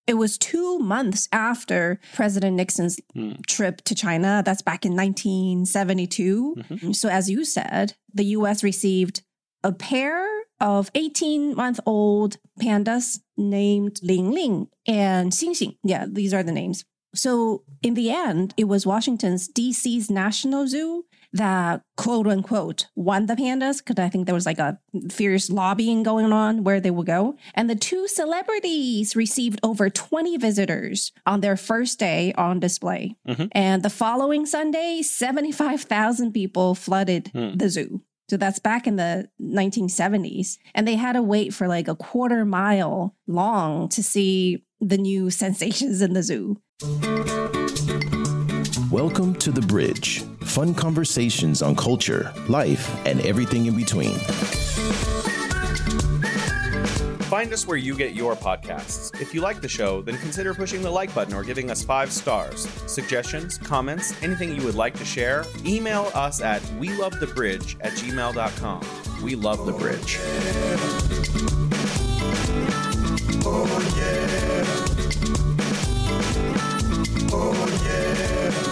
It was 2 months after President Nixon's trip to China. That's back in 1972. So as you said, the U.S. received a pair of 18-month-old pandas named Ling Ling and Xing Xing. Yeah, these are the names. So in the end, it was Washington's D.C.'s National Zoo that, quote unquote, won the pandas, because I think there was like a fierce lobbying going on where they would go. And the two celebrities received over 20 visitors on their first day on display. And the following Sunday, 75,000 people flooded the zoo. So that's back in the 1970s. And they had to wait for like a quarter mile long to see the new sensations in the zoo. Welcome to The Bridge. Fun conversations on culture, life, and everything in between. Find us where you get your podcasts. If you like the show, then consider pushing the like button or giving us 5 stars. Suggestions, comments, anything you would like to share, email us at welovethebridge@gmail.com. We love the bridge. Oh, yeah. Oh, yeah.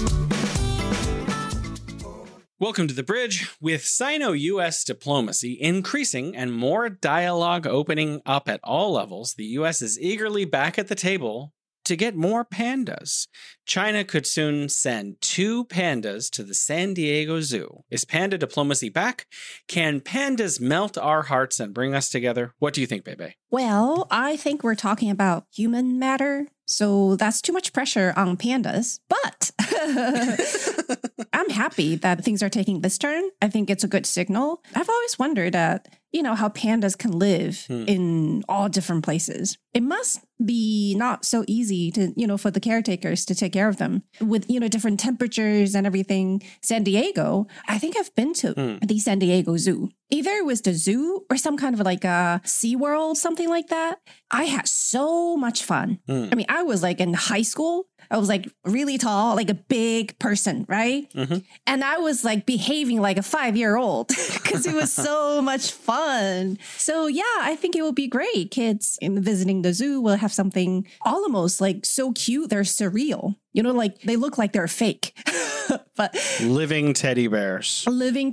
Welcome to The Bridge. With Sino-U.S. diplomacy increasing and more dialogue opening up at all levels, the U.S. is eagerly back at the table to get more pandas. China could soon send 2 pandas to the San Diego Zoo. Is panda diplomacy back? Can pandas melt our hearts and bring us together? What do you think, Bebe? Well, I think we're talking about human matter, so that's too much pressure on pandas. But I'm happy that things are taking this turn. I think it's a good signal. I've always wondered how pandas can live in all different places. It must be not so easy to, for the caretakers to take care of them with, different temperatures and everything. San Diego, I think I've been to the San Diego Zoo. Either it was the zoo or some kind of like a SeaWorld, something like that. I had so much fun. I mean, I was like in high school. I was like really tall, like a big person, right? And I was like behaving like a 5-year-old because it was so much fun. So yeah, I think it will be great. Kids in visiting the zoo will have something almost like so cute. They're surreal. Like they look like they're fake. But living teddy bears,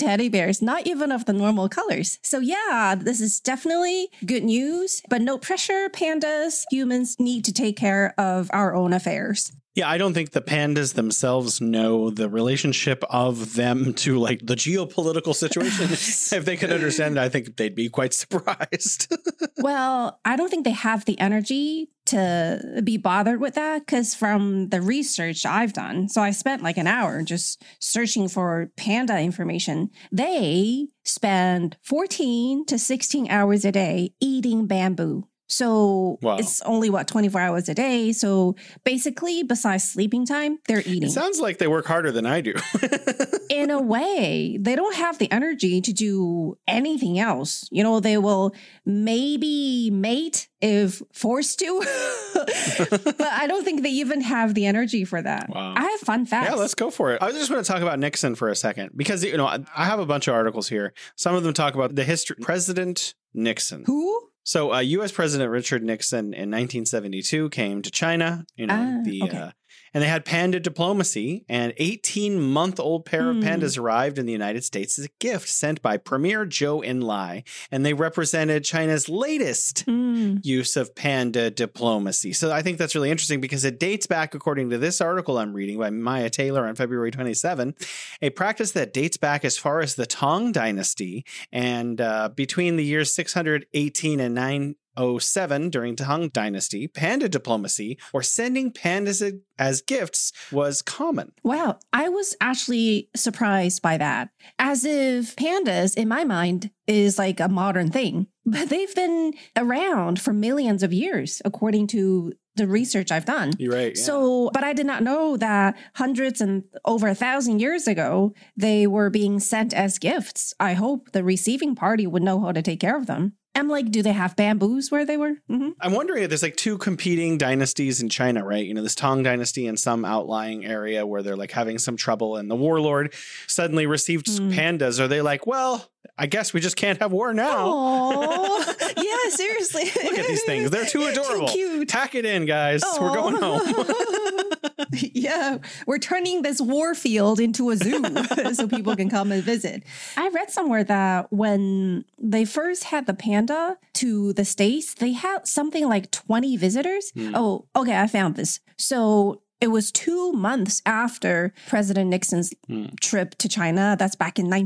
not even of the normal colors. So yeah, this is definitely good news, but no pressure. Pandas, humans need to take care of our own affairs. Yeah, I don't think the pandas themselves know the relationship of them to like the geopolitical situation. If they could understand it, I think they'd be quite surprised. Well, I don't think they have the energy to be bothered with that because from the research I've done, so I spent like an hour just searching for panda information. They spend 14 to 16 hours a day eating bamboo. So It's only 24 hours a day. So basically, besides sleeping time, they're eating. It sounds like they work harder than I do. In a way, they don't have the energy to do anything else. They will maybe mate if forced to, but I don't think they even have the energy for that. Wow. I have fun facts. Yeah, let's go for it. I just want to talk about Nixon for a second because, I have a bunch of articles here. Some of them talk about the history. President Nixon. Who? So U.S. President Richard Nixon in 1972 came to China, and they had panda diplomacy. An 18-month-old pair of pandas arrived in the United States as a gift sent by Premier Zhou Enlai, and they represented China's latest use of panda diplomacy. So I think that's really interesting because it dates back, according to this article I'm reading by Maya Taylor on February 27, a practice that dates back as far as the Tang Dynasty, and between the years 618 and 907 during Tang Dynasty, panda diplomacy or sending pandas as gifts was common. Wow, I was actually surprised by that. As if pandas, in my mind, is like a modern thing. But they've been around for millions of years, according to the research I've done. You're right. Yeah. So, but I did not know that hundreds and over 1,000 years ago, they were being sent as gifts. I hope the receiving party would know how to take care of them. I'm like, do they have bamboos where they were? Mm-hmm. I'm wondering if there's like two competing dynasties in China, right? You know, this Tang dynasty in some outlying area where they're like having some trouble and the warlord suddenly received pandas. Are they like, well, I guess we just can't have war now. Oh, yeah, seriously. Look at these things. They're too adorable. Too cute. Tack it in, guys. Aww. We're going home. Yeah, we're turning this war field into a zoo so people can come and visit. I read somewhere that when they first had the panda to the States, they had something like 20 visitors. Oh, okay, I found this. So it was 2 months after President Nixon's trip to China. That's back in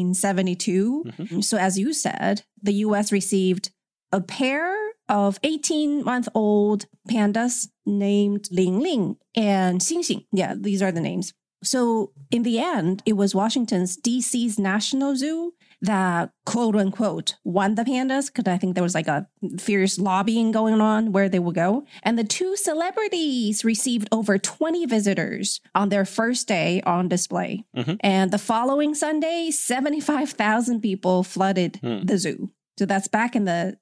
1972. Mm-hmm. So as you said, the U.S. received a pair of 18-month-old pandas named Ling Ling and Xing Xing. Yeah, these are the names. So in the end, it was Washington's DC's National Zoo that, quote unquote, won the pandas, because I think there was like a fierce lobbying going on where they would go. And the two celebrities received over 20 visitors on their first day on display. Mm-hmm. And the following Sunday, 75,000 people flooded the zoo. So that's back in the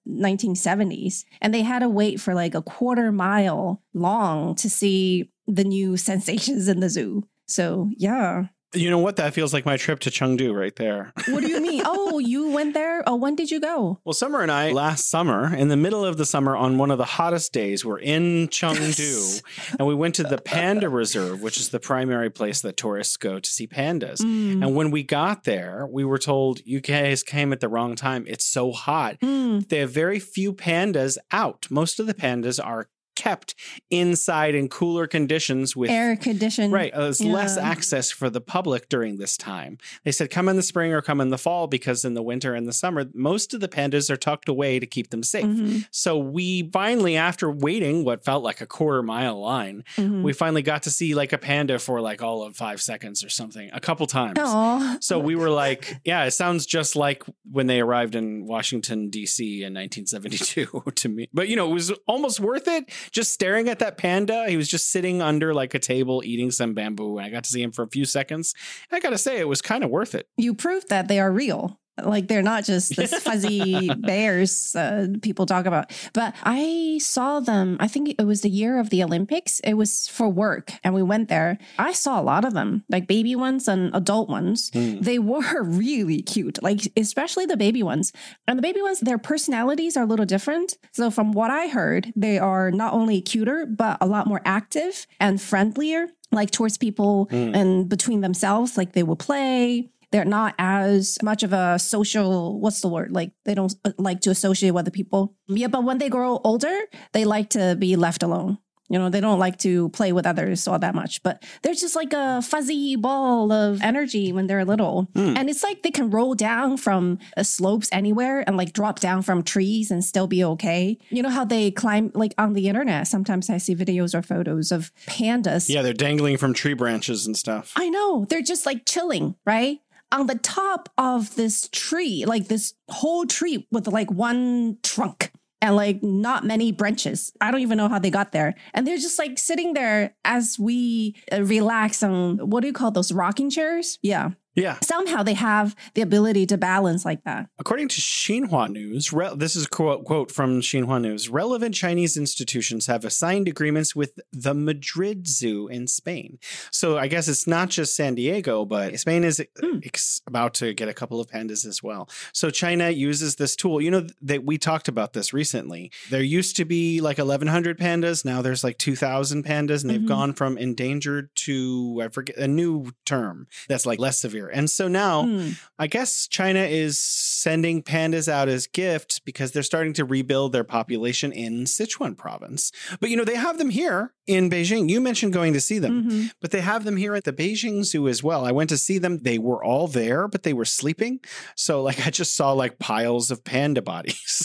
1970s. And they had to wait for like a quarter mile long to see the new sensations in the zoo. So, yeah. You know what? That feels like my trip to Chengdu right there. What do you mean? Oh, you went there? Oh, when did you go? Well, Summer and I, last summer, in the middle of the summer, on one of the hottest days, we're in Chengdu, and we went to the Panda Reserve, which is the primary place that tourists go to see pandas. And when we got there, we were told, you guys came at the wrong time. It's so hot. They have very few pandas out. Most of the pandas are kept inside in cooler conditions with air conditioned. Right. There's less access for the public during this time. They said, come in the spring or come in the fall, because in the winter and the summer, most of the pandas are tucked away to keep them safe. Mm-hmm. So we finally, after waiting what felt like a quarter mile line, we finally got to see like a panda for like all of 5 seconds or something a couple times. Aww. So we were like, yeah, it sounds just like when they arrived in Washington, D.C. in 1972 to me. But, you know, it was almost worth it. Just staring at that panda. He was just sitting under like a table eating some bamboo, and I got to see him for a few seconds. I got to say, it was kind of worth it. You proved that they are real. Like they're not just this fuzzy bears people talk about. But I saw them, I think it was the year of the Olympics. It was for work and we went there. I saw a lot of them, like baby ones and adult ones. They were really cute, like especially the baby ones. And the baby ones, their personalities are a little different. So from what I heard, they are not only cuter, but a lot more active and friendlier, like towards people and between themselves, like they will play. They're not as much of a social, what's the word? Like they don't like to associate with other people. Yeah, but when they grow older, they like to be left alone. You know, they don't like to play with others all that much, but they're just like a fuzzy ball of energy when they're little. And it's like they can roll down from slopes anywhere and like drop down from trees and still be okay. You know how they climb like on the internet? Sometimes I see videos or photos of pandas. Yeah, they're dangling from tree branches and stuff. I know. They're just like chilling, right? On the top of this tree, like this whole tree with like one trunk and like not many branches. I don't even know how they got there. And they're just like sitting there as we relax on, what do you call those, rocking chairs? Yeah. Yeah. Somehow they have the ability to balance like that. According to Xinhua News, this is a quote from Xinhua News, relevant Chinese institutions have signed agreements with the Madrid Zoo in Spain. So I guess it's not just San Diego, but Spain is about to get a couple of pandas as well. So China uses this tool. You know, that we talked about this recently. There used to be like 1,100 pandas. Now there's like 2,000 pandas, and they've gone from endangered to, I forget, a new term that's like less severe. And so now I guess China is sending pandas out as gifts because they're starting to rebuild their population in Sichuan province. But, you know, they have them here in Beijing. You mentioned going to see them, but they have them here at the Beijing Zoo as well. I went to see them. They were all there, but they were sleeping. So like I just saw like piles of panda bodies.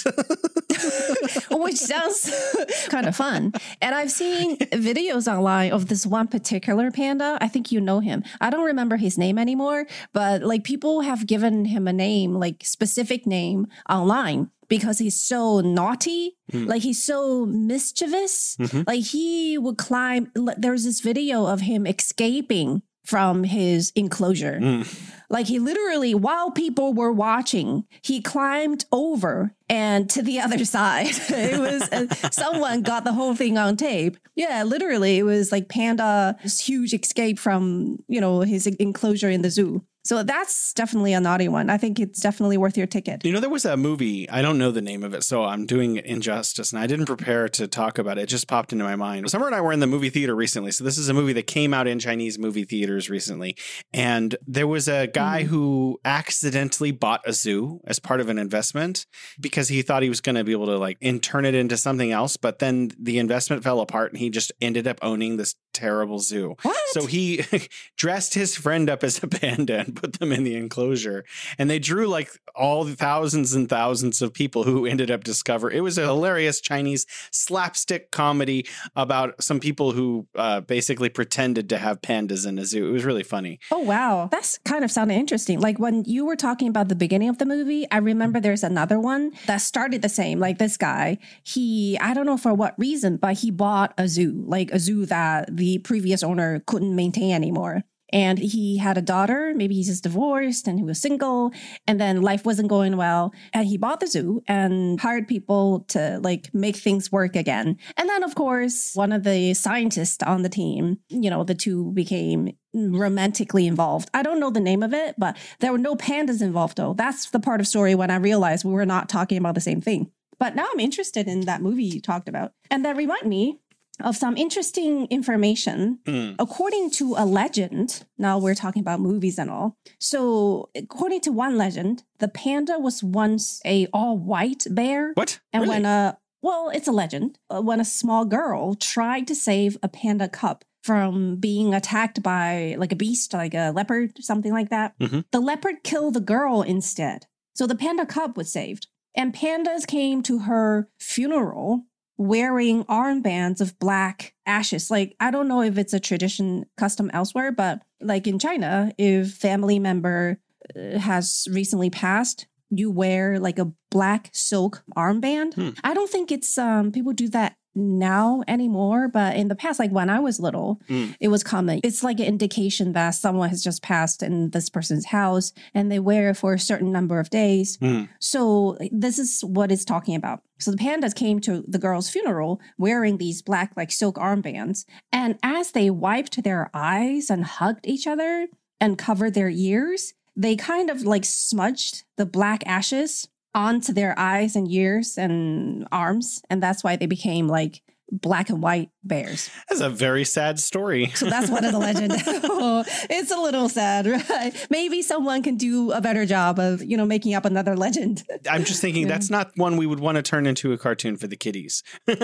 Which sounds kind of fun. And I've seen videos online of this one particular panda. I think you know him. I don't remember his name anymore, but like people have given him a name, like specific name online because he's so naughty. Like he's so mischievous. Like he would climb. There's this video of him escaping from his enclosure. Like he literally, while people were watching, he climbed over and to the other side. It was someone got the whole thing on tape. Yeah, literally, it was like Panda's huge escape from, his enclosure in the zoo. So that's definitely a naughty one. I think it's definitely worth your ticket. There was a movie, I don't know the name of it, so I'm doing it injustice, and I didn't prepare to talk about it. It just popped into my mind. Summer and I were in the movie theater recently, so this is a movie that came out in Chinese movie theaters recently, and there was a guy who accidentally bought a zoo as part of an investment because he thought he was going to be able to turn it into something else, but then the investment fell apart, and he just ended up owning this terrible zoo. What? So he dressed his friend up as a panda and put them in the enclosure, and they drew all the thousands and thousands of people who ended up discovering. It was a hilarious Chinese slapstick comedy about some people who basically pretended to have pandas in a zoo. It was really funny. Oh, wow. That's kind of sounded interesting. Like when you were talking about the beginning of the movie, I remember there's another one that started the same. Like this guy, I don't know for what reason, but he bought a zoo, like a zoo that the previous owner couldn't maintain anymore. And he had a daughter, maybe he's just divorced and he was single, and then life wasn't going well. And he bought the zoo and hired people to make things work again. And then, of course, one of the scientists on the team, the two became romantically involved. I don't know the name of it, but there were no pandas involved, though. That's the part of story when I realized we were not talking about the same thing. But now I'm interested in that movie you talked about. And that reminded me of some interesting information. According to a legend, now we're talking about movies and all. So according to one legend, the panda was once a all-white bear. What? And really? It's a legend. When a small girl tried to save a panda cub from being attacked by a beast, like a leopard, something like that, the leopard killed the girl instead. So the panda cub was saved. And pandas came to her funeral wearing armbands of black ashes. I don't know if it's a tradition custom elsewhere, but in China, if family member has recently passed, you wear a black silk armband. I don't think it's people do that now anymore, but in the past, when I was little, it was common. It's an indication that someone has just passed in this person's house, and they wear it for a certain number of days. So this is what it's talking about. So the pandas came to the girl's funeral wearing these black silk armbands, and as they wiped their eyes and hugged each other and covered their ears, they kind of smudged the black ashes onto their eyes and ears and arms. And that's why they became black and white bears. That's a very sad story. So that's one of the legends. It's a little sad, right? Maybe someone can do a better job of, making up another legend. I'm just thinking that's not one we would want to turn into a cartoon for the kiddies.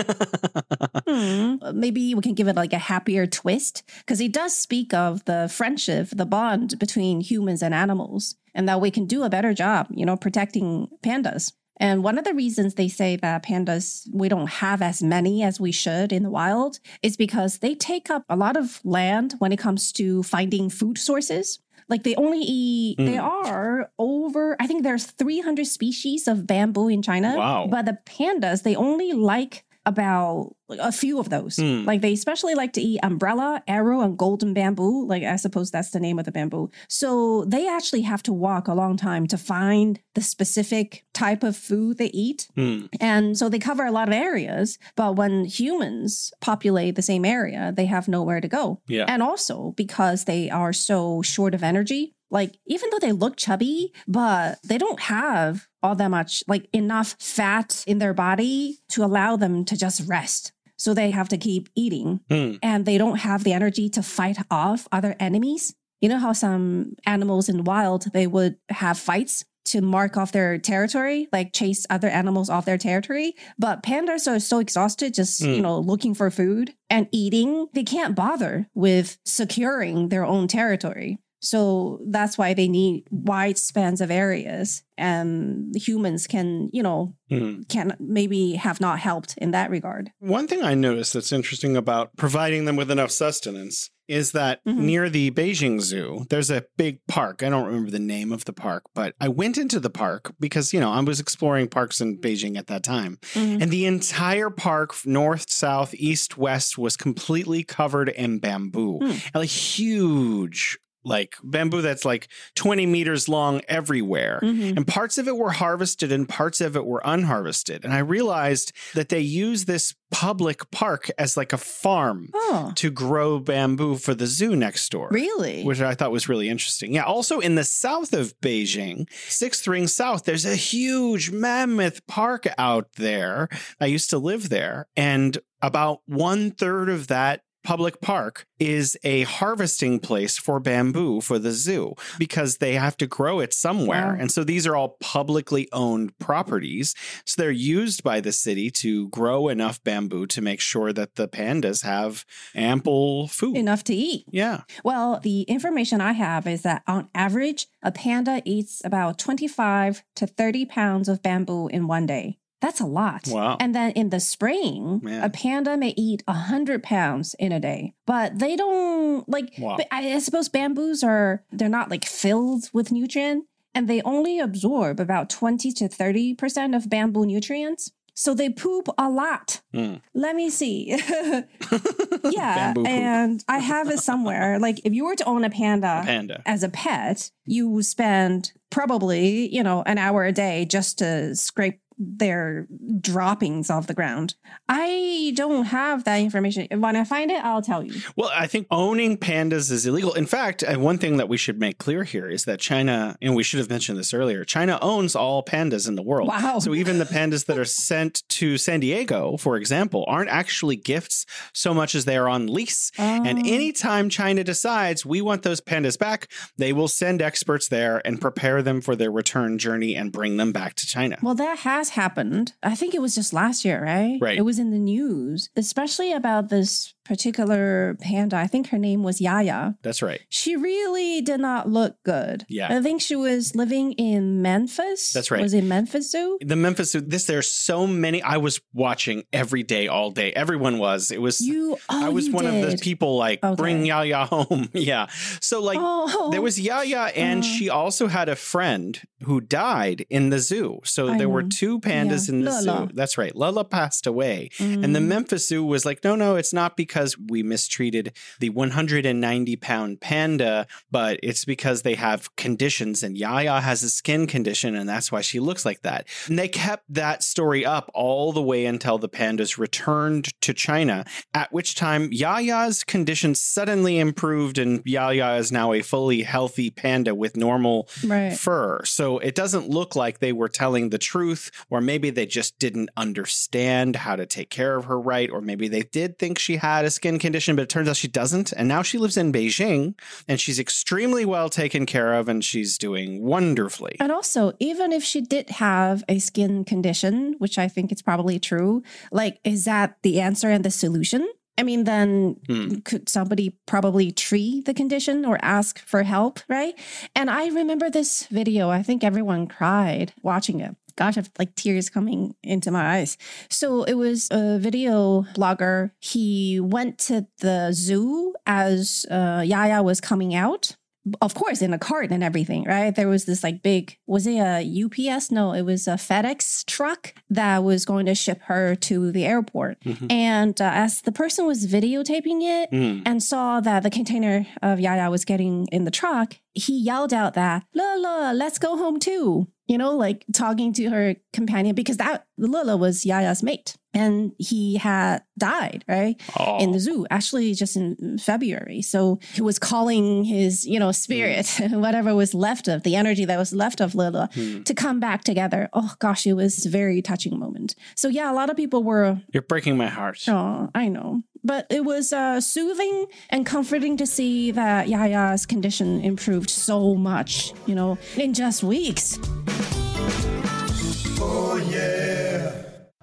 Maybe we can give it a happier twist, because it does speak of the friendship, the bond between humans and animals, and that we can do a better job, protecting pandas. And one of the reasons they say that pandas, we don't have as many as we should in the wild, is because they take up a lot of land when it comes to finding food sources. They only eat, they are over, I think there's 300 species of bamboo in China. Wow. But the pandas, they only about a few of those. They especially like to eat umbrella, arrow, and golden bamboo. I suppose that's the name of the bamboo. So they actually have to walk a long time to find the specific type of food they eat. And so they cover a lot of areas. But when humans populate the same area, they have nowhere to go. Yeah. And also because they are so short of energy, even though they look chubby, but they don't have all that much, enough fat in their body to allow them to just rest. So they have to keep eating, and they don't have the energy to fight off other enemies. You know how some animals in the wild, they would have fights to mark off their territory, chase other animals off their territory. But pandas are so exhausted just, looking for food and eating. They can't bother with securing their own territory. So that's why they need wide spans of areas, and humans can maybe have not helped in that regard. One thing I noticed that's interesting about providing them with enough sustenance is that near the Beijing Zoo, there's a big park. I don't remember the name of the park, but I went into the park because, I was exploring parks in Beijing at that time. And the entire park, north, south, east, west, was completely covered in bamboo. A huge bamboo that's 20 meters long everywhere. And parts of it were harvested and parts of it were unharvested. And I realized that they use this public park as a farm to grow bamboo for the zoo next door. Really? Which I thought was really interesting. Yeah. Also in the south of Beijing, 6th Ring South, there's a huge mammoth park out there. I used to live there. And about 1/3 of that public park is a harvesting place for bamboo for the zoo because they have to grow it somewhere. Wow. And so these are all publicly owned properties. So they're used by the city to grow enough bamboo to make sure that the pandas have ample food. Enough to eat. Yeah. Well, the information I have is that on average, a panda eats about 25 to 30 pounds of bamboo in one day. That's a lot. Wow. And then in the spring, a panda may eat 100 pounds in a day. But they don't but I suppose bamboos they're not filled with nutrient. And they only absorb about 20 to 30% of bamboo nutrients. So they poop a lot. Let me see. Yeah. And I have it somewhere. If you were to own a panda as a pet, you would spend probably, an hour a day just to scrape their droppings off the ground. I don't have that information. When I find it, I'll tell you. Well, I think owning pandas is illegal. In fact, one thing that we should make clear here is that China, and we should have mentioned this earlier, China owns all pandas in the world. Wow. So even the pandas that are sent to San Diego, for example, aren't actually gifts so much as they are on lease. And anytime China decides we want those pandas back, they will send experts there and prepare them for their return journey and bring them back to China. Well, that has happened. I think it was just last year, right? Right. It was in the news, especially about this particular panda. I think her name was Yaya. That's right. She really did not look good. Yeah. I think she was living in Memphis. That's right. Was it Memphis Zoo? The Memphis Zoo. There's so many. I was watching every day, all day. Everyone was. It was. I was one of those people bring Yaya home. Yeah. So there was Yaya, and she also had a friend who died in the zoo. So there were two pandas in the zoo. That's right. Lala passed away. And the Memphis Zoo was no, it's not because we mistreated the 190-pound panda, but it's because they have conditions, and Yaya has a skin condition, and that's why she looks like that. And they kept that story up all the way until the pandas returned to China, at which time Yaya's condition suddenly improved, and Yaya is now a fully healthy panda with normal fur. So it doesn't look like they were telling the truth, or maybe they just didn't understand how to take care of her right, or maybe they did think she had a skin condition, but it turns out she doesn't. And now she lives in Beijing, and she's extremely well taken care of, and she's doing wonderfully. And also, even if she did have a skin condition, which I think it's probably true, is that the answer and the solution? I mean, then could somebody probably treat the condition or ask for help, right? And I remember this video. I think everyone cried watching it. Gosh, I have tears coming into my eyes. So it was a video blogger. He went to the zoo as Yaya was coming out. Of course, in a cart and everything, right? There was this big, was it a UPS? No, it was a FedEx truck that was going to ship her to the airport. And as the person was videotaping it and saw that the container of Yaya was getting in the truck, he yelled out that, "Lola, let's go home too." Talking to her companion, because that Lola was Yaya's mate. And he had died, right? In the zoo, actually just in February. So he was calling his, spirit, whatever was left of, the energy that was left of Lola, to come back together. Oh, gosh, it was a very touching moment. So yeah, a lot of people were... You're breaking my heart. Oh, I know. But it was soothing and comforting to see that Yaya's condition improved so much, in just weeks. Oh, yeah.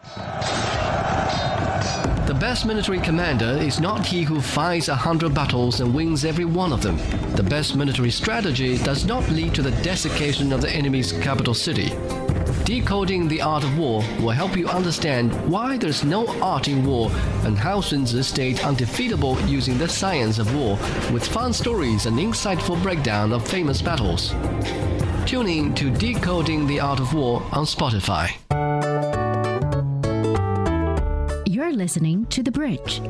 The best military commander is not he who fights 100 battles and wins every one of them. The best military strategy does not lead to the desiccation of the enemy's capital city. Decoding the Art of War will help you understand why there's no art in war and how Sun Tzu stayed undefeatable using the science of war, with fun stories and insightful breakdown of famous battles. Tune in to Decoding the Art of War on Spotify. You're listening to The Bridge.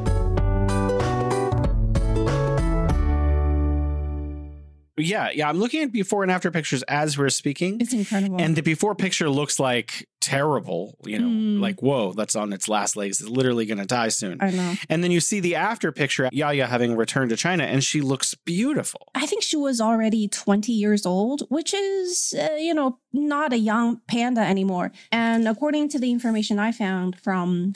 Yeah, I'm looking at before and after pictures as we're speaking. It's incredible. And the before picture looks like terrible, like, whoa, that's on its last legs. It's literally going to die soon. I know. And then you see the after picture, Yaya having returned to China, and she looks beautiful. I think she was already 20 years old, which is, not a young panda anymore. And according to the information I found from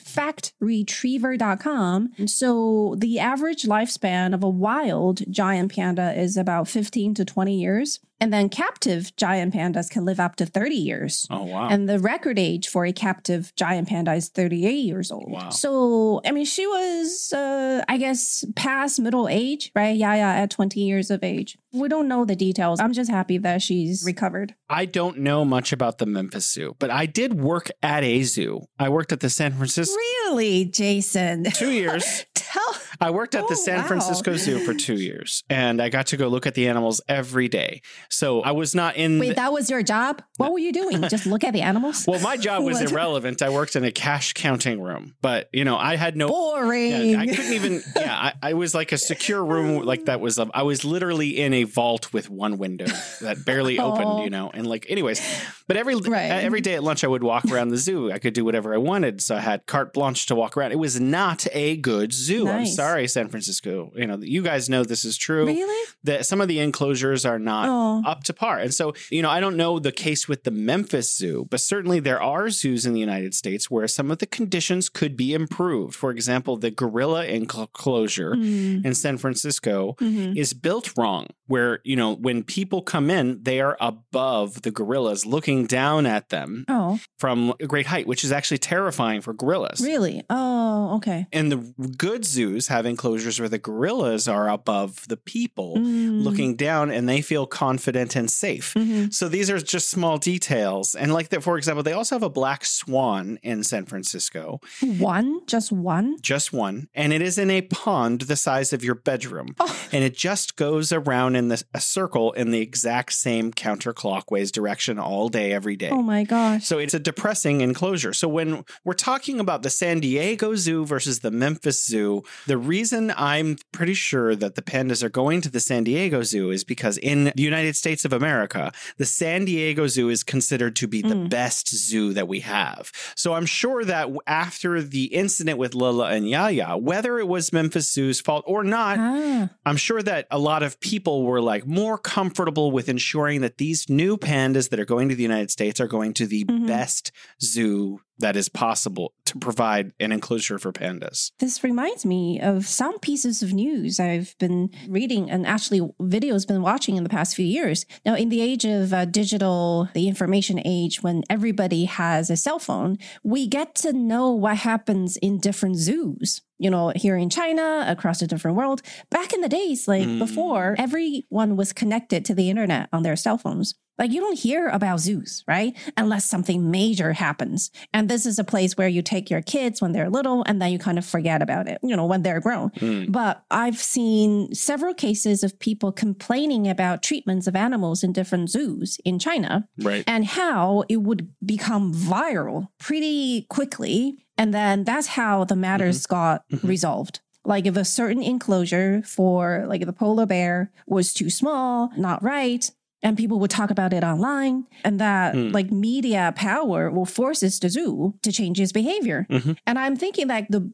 factretriever.com, so the average lifespan of a wild giant panda is about 15 to 20 years. And then captive giant pandas can live up to 30 years. Oh, wow. And the record age for a captive giant panda is 38 years old. Wow. So, I mean, she was, I guess, past middle age, right? Yaya at 20 years of age. We don't know the details. I'm just happy that she's recovered. I don't know much about the Memphis Zoo, but I did work at a zoo. I worked at the San Francisco... Really, Jason? 2 years. I worked at the San Francisco Zoo for 2 years, and I got to go look at the animals every day. So I was not in... Wait, that was your job? What were you doing? Just look at the animals? Well, my job was irrelevant. I worked in a cash counting room, but, I had no... Boring. Yeah, I couldn't even... I was like a secure room like that was... I was literally in a vault with one window that barely opened, and like, anyways. But every day at lunch, I would walk around the zoo. I could do whatever I wanted. So I had carte blanche to walk around. It was not a good zoo. Nice. I'm sorry, San Francisco. You guys know this is true. Really? That some of the enclosures are not up to par. And so, I don't know the case with the Memphis Zoo, but certainly there are zoos in the United States where some of the conditions could be improved. For example, the gorilla enclosure in San Francisco is built wrong, where, when people come in, they are above the gorillas looking down at them from a great height, which is actually terrifying for gorillas. Really? Oh, okay. And the good zoos have enclosures where the gorillas are above the people looking down, and they feel confident and safe. So these are just small details. And like that, for example, they also have a black swan in San Francisco. One? Just one? Just one. And it is in a pond the size of your bedroom. And it just goes around in a circle in the exact same counterclockwise direction all day, every day. Oh my gosh. So it's a depressing enclosure. So when we're talking about the San Diego Zoo versus the Memphis Zoo, the reason I'm pretty sure that the pandas are going to the San Diego Zoo is because in the United States of America, the San Diego Zoo is considered to be the best zoo that we have. So I'm sure that after the incident with Lila and Yaya, whether it was Memphis Zoo's fault or not, I'm sure that a lot of people were like more comfortable with ensuring that these new pandas that are going to the United States are going to the best zoo that is possible to provide an enclosure for pandas. This reminds me of some pieces of news I've been reading and actually videos been watching in the past few years. Now, in the age of digital, the information age, when everybody has a cell phone, we get to know what happens in different zoos. Here in China, across the different world. Back in the days, before, everyone was connected to the internet on their cell phones. Like, you don't hear about zoos, right? Unless something major happens. And this is a place where you take your kids when they're little, and then you kind of forget about it, when they're grown. But I've seen several cases of people complaining about treatments of animals in different zoos in China. Right. And how it would become viral pretty quickly. And then that's how the matters got resolved. Like if a certain enclosure for like the polar bear was too small, not right, and people would talk about it online, and that like media power will forces the zoo to change its behavior. And I'm thinking that the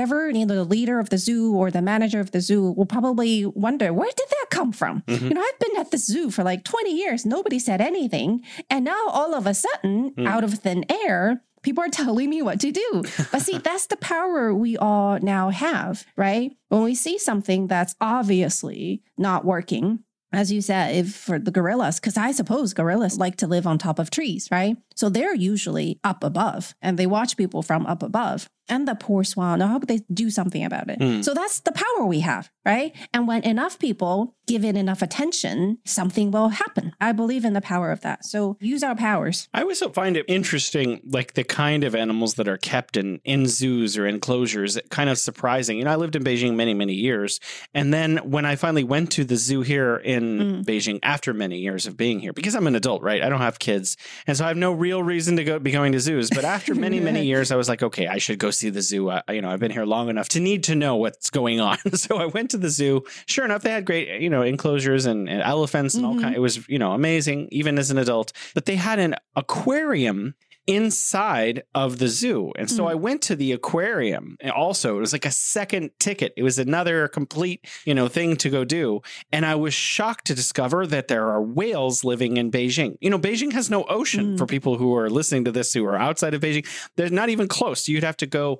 leader of the zoo or the manager of the zoo will probably wonder, where did that come from? I've been at the zoo for like 20 years. Nobody said anything. And now all of a sudden, out of thin air, people are telling me what to do. But see, that's the power we all now have, right? When we see something that's obviously not working, as you said, if for the gorillas, because I suppose gorillas like to live on top of trees, right? So they're usually up above and they watch people from up above. And the poor swan, I hope they do something about it. So that's the power we have, right? And when enough people give it enough attention, something will happen. I believe in the power of that. So use our powers. I always find it interesting, like the kind of animals that are kept in zoos or enclosures, kind of surprising. You know, I lived in Beijing many, many years. And then when I finally went to the zoo here in Beijing, after many years of being here, because I'm an adult, right? I don't have kids. And so I have no real reason to be going to zoos. But after many, many years, I was like, okay, I should go see the zoo. I've been here long enough to need to know what's going on. So I went to the zoo. Sure enough, they had great, enclosures and elephants and all kinds. It was, amazing, even as an adult. But they had an aquarium inside of the zoo. And so I went to the aquarium. And also, it was like a second ticket. It was another complete, thing to go do. And I was shocked to discover that there are whales living in Beijing. Beijing has no ocean for people who are listening to this who are outside of Beijing. They're not even close. You'd have to go,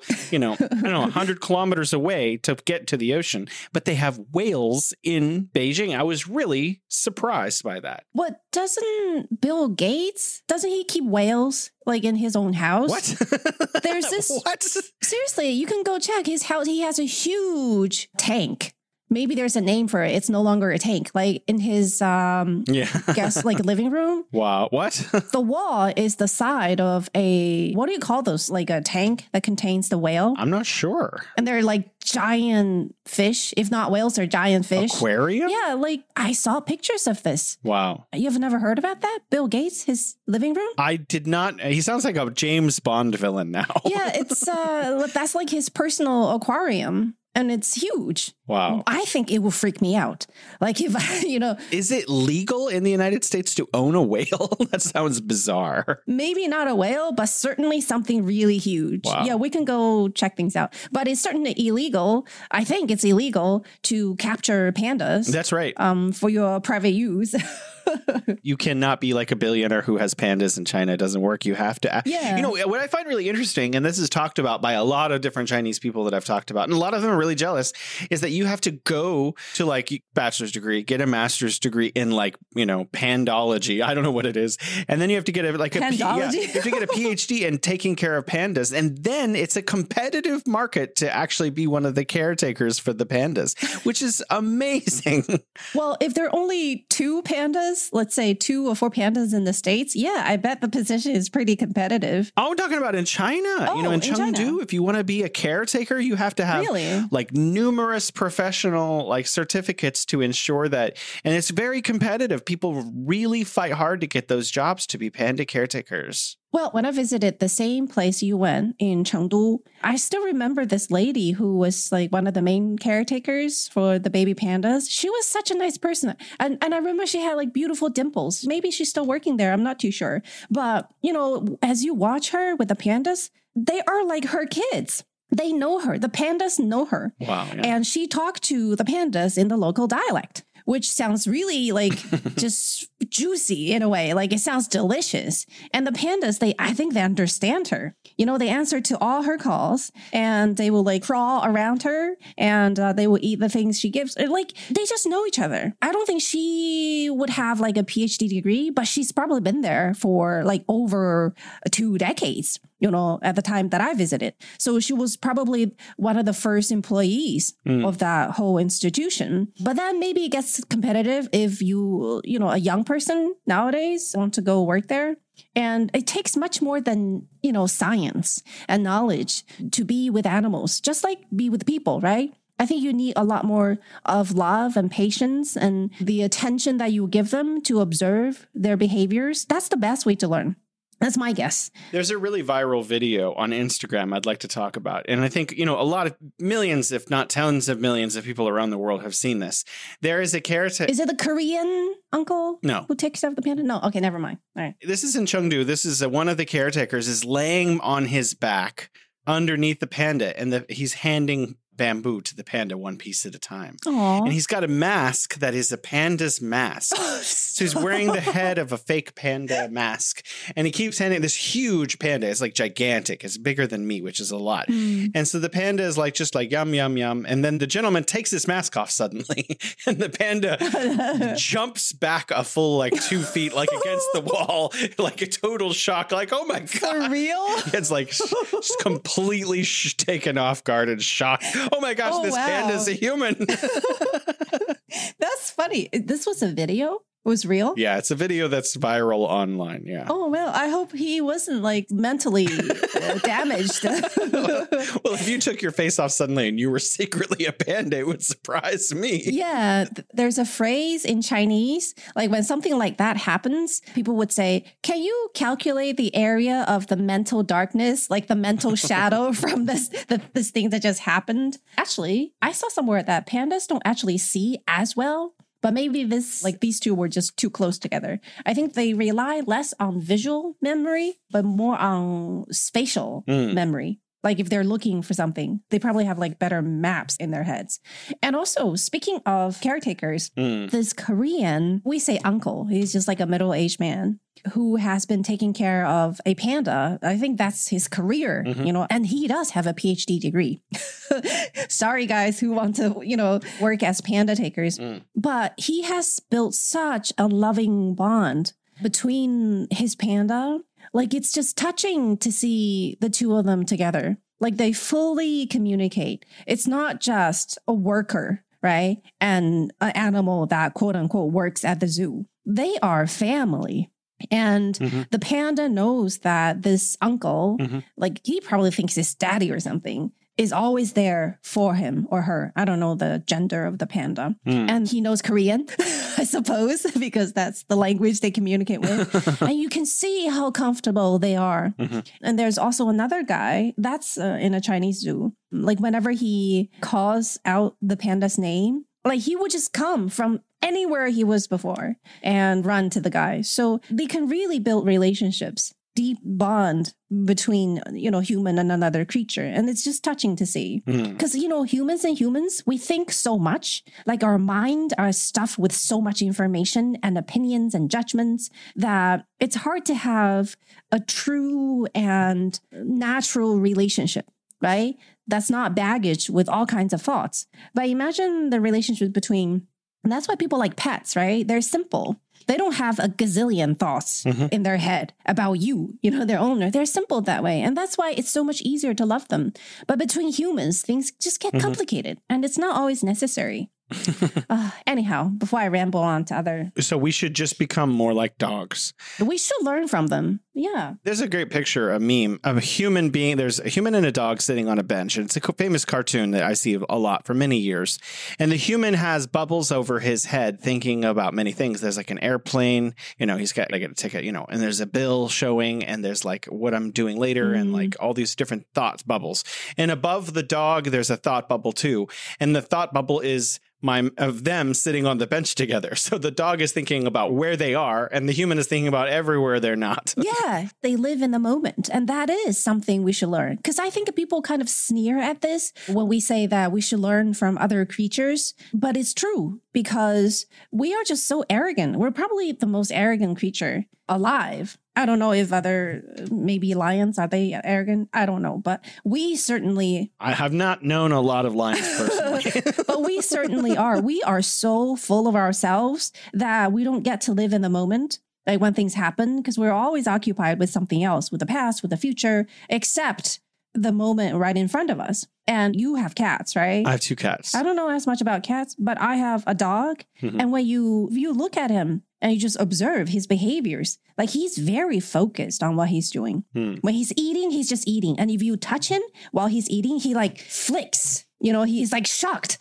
100 kilometers away to get to the ocean. But they have whales in Beijing. I was really surprised by that. What, doesn't Bill Gates, doesn't he keep whales? Like in his own house. What? There's this. What? Seriously, you can go check his house. He has a huge tank. Maybe there's a name for it. It's no longer a tank. Like in his, guess like living room. Wow. What? The wall is the side of what do you call those? Like a tank that contains the whale? I'm not sure. And they're like giant fish. If not whales, they're giant fish. Aquarium? Yeah. Like I saw pictures of this. Wow. You've never heard about that? Bill Gates, his living room? I did not. He sounds like a James Bond villain now. Yeah. It's, that's like his personal aquarium. And it's huge. Wow. I think it will freak me out. Like if, Is it legal in the United States to own a whale? That sounds bizarre. Maybe not a whale, but certainly something really huge. Wow. Yeah, we can go check things out. But it's certainly illegal. I think it's illegal to capture pandas. That's right. For your private use. You cannot be like a billionaire who has pandas in China. It doesn't work. You have to. Yeah. What I find really interesting, and this is talked about by a lot of different Chinese people that I've talked about, and a lot of them are really jealous, is that you have to go to like bachelor's degree, get a master's degree in like, pandology. I don't know what it is. And then you have to get you have to get a PhD in taking care of pandas. And then it's a competitive market to actually be one of the caretakers for the pandas, which is amazing. Well, if there are only 2 pandas, let's say 2 or 4 pandas in the States, yeah, I bet the position is pretty competitive. Oh, I'm talking about in China. In Chengdu, China. If you want to be a caretaker, you have to have like numerous professional like certificates to ensure that. And it's very competitive. People really fight hard to get those jobs to be panda caretakers. Well, when I visited the same place you went in Chengdu, I still remember this lady who was like one of the main caretakers for the baby pandas. She was such a nice person. And I remember she had like beautiful dimples. Maybe she's still working there. I'm not too sure. But, as you watch her with the pandas, they are like her kids. They know her. The pandas know her. Wow. Yeah. And she talked to the pandas in the local dialect, which sounds really like just juicy in a way. Like it sounds delicious. And the pandas, I think they understand her. They answer to all her calls and they will like crawl around her and they will eat the things she gives. Like they just know each other. I don't think she would have like a PhD degree, but she's probably been there for like over 2 decades. At the time that I visited. So she was probably one of the first employees of that whole institution. But then maybe it gets competitive if you, a young person nowadays want to go work there. And it takes much more than, science and knowledge to be with animals, just like be with people, right? I think you need a lot more of love and patience and the attention that you give them to observe their behaviors. That's the best way to learn. That's my guess. There's a really viral video on Instagram I'd like to talk about. And I think, a lot of millions, if not tens of millions of people around the world have seen this. There is a caretaker. Is it the Korean uncle? No. Who takes care of the panda? No. Okay, never mind. All right. This is in Chengdu. This is one of the caretakers is laying on his back underneath the panda and he's handing bamboo to the panda one piece at a time. Aww. And he's got a mask that is a panda's mask. So he's wearing the head of a fake panda mask. And he keeps handing this huge panda. It's like gigantic. It's bigger than me, which is a lot. And so the panda is like, just like yum, yum, yum. And then the gentleman takes his mask off suddenly. And the panda jumps back a full like 2 feet, like against the wall, like a total shock. Like, oh my God. For real? It's like just completely taken off guard and shocked. Oh my gosh, this panda's a human. That's funny. This was a video? It was real? Yeah, it's a video that's viral online. Yeah. Oh, well, I hope he wasn't like mentally damaged. Well, if you took your face off suddenly and you were secretly a panda, it would surprise me. Yeah, there's a phrase in Chinese, like when something like that happens, people would say, can you calculate the area of the mental darkness, like the mental shadow from this thing that just happened? Actually, I saw somewhere that pandas don't actually see as well. But maybe these two were just too close together. I think they rely less on visual memory, but more on spatial memory. Like if they're looking for something, they probably have like better maps in their heads. And also, speaking of caretakers, this Korean, we say uncle, he's just like a middle-aged man who has been taking care of a panda. I think that's his career, and he does have a PhD degree. Sorry, guys who want to, work as panda takers. But he has built such a loving bond between his panda. Like, it's just touching to see the two of them together. Like, they fully communicate. It's not just a worker, right? And an animal that, quote unquote, works at the zoo. They are family. And the panda knows that this uncle, like, he probably thinks his daddy or something, is always there for him or her. I don't know the gender of the panda. And he knows Korean, I suppose, because that's the language they communicate with. And you can see how comfortable they are. And there's also another guy that's in a Chinese zoo. Like whenever he calls out the panda's name, like he would just come from anywhere he was before and run to the guy. So they can really build relationships. Deep bond between, human and another creature. And it's just touching to see. Because, humans, we think so much. Like our mind are stuffed with so much information and opinions and judgments that it's hard to have a true and natural relationship, right? That's not baggage with all kinds of thoughts. But imagine the relationship between, and that's why people like pets, right? They're simple. They don't have a gazillion thoughts in their head about you, their owner. They're simple that way. And that's why it's so much easier to love them. But between humans, things just get complicated and it's not always necessary. Anyhow, before I ramble on to other... So we should just become more like dogs. We should learn from them. Yeah. There's a great picture, a meme of a human being. There's a human and a dog sitting on a bench. And it's a famous cartoon that I see a lot for many years. And the human has bubbles over his head thinking about many things. There's like an airplane, he's got like a ticket, and there's a bill showing and there's like what I'm doing later and like all these different thoughts bubbles. And above the dog, there's a thought bubble too. And the thought bubble is of them sitting on the bench together. So the dog is thinking about where they are and the human is thinking about everywhere they're not. Yeah, they live in the moment. And that is something we should learn. Because I think people kind of sneer at this when we say that we should learn from other creatures. But it's true because we are just so arrogant. We're probably the most arrogant creature alive. I don't know if maybe lions, are they arrogant? I don't know. But we certainly... I have not known a lot of lions personally. But we certainly are. We are so full of ourselves that we don't get to live in the moment. Like when things happen, because we're always occupied with something else, with the past, with the future, except the moment right in front of us. And you have cats, right? I have 2 cats. I don't know as much about cats, but I have a dog. And when you look at him and you just observe his behaviors, like he's very focused on what he's doing. When he's eating, he's just eating. And if you touch him while he's eating, he like flicks. He's like shocked.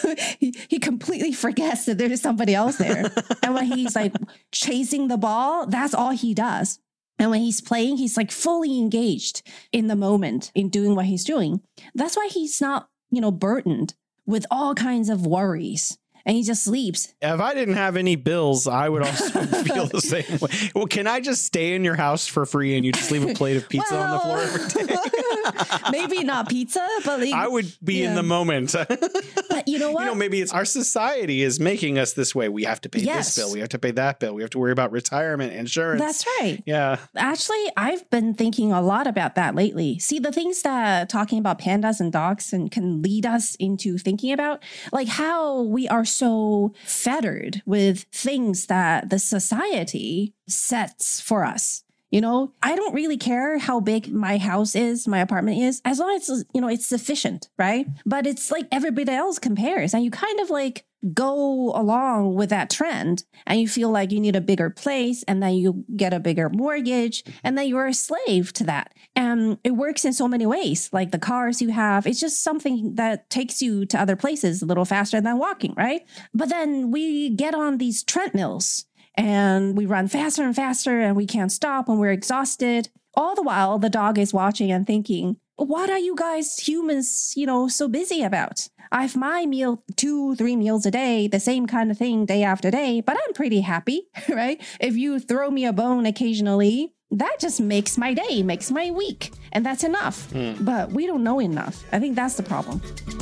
he completely forgets that there's somebody else there. And when he's like chasing the ball, that's all he does. And when he's playing, he's like fully engaged in the moment in doing what he's doing. That's why he's not, burdened with all kinds of worries and he just sleeps. If I didn't have any bills, I would also feel the same way. Well, can I just stay in your house for free and you just leave a plate of pizza on the floor every day? Maybe not pizza, but like, I would be in the moment. But you know what? Maybe it's our society is making us this way. We have to pay this bill. We have to pay that bill. We have to worry about retirement insurance. That's right. Yeah. Actually, I've been thinking a lot about that lately. See, the things that talking about pandas and dogs and can lead us into thinking about, like how we are so fettered with things that the society sets for us. I don't really care how big my house is, my apartment is, as long as, it's sufficient, right? But it's like everybody else compares and you kind of like go along with that trend and you feel like you need a bigger place and then you get a bigger mortgage and then you're a slave to that. And it works in so many ways, like the cars you have. It's just something that takes you to other places a little faster than walking, right? But then we get on these treadmills and we run faster and faster and we can't stop when we're exhausted. All the while, the dog is watching and thinking, what are you guys humans, so busy about? I have my meal, 2-3 meals a day, the same kind of thing day after day, but I'm pretty happy, right? If you throw me a bone occasionally, that just makes my day, makes my week, and that's enough. But we don't know enough. I think that's the problem.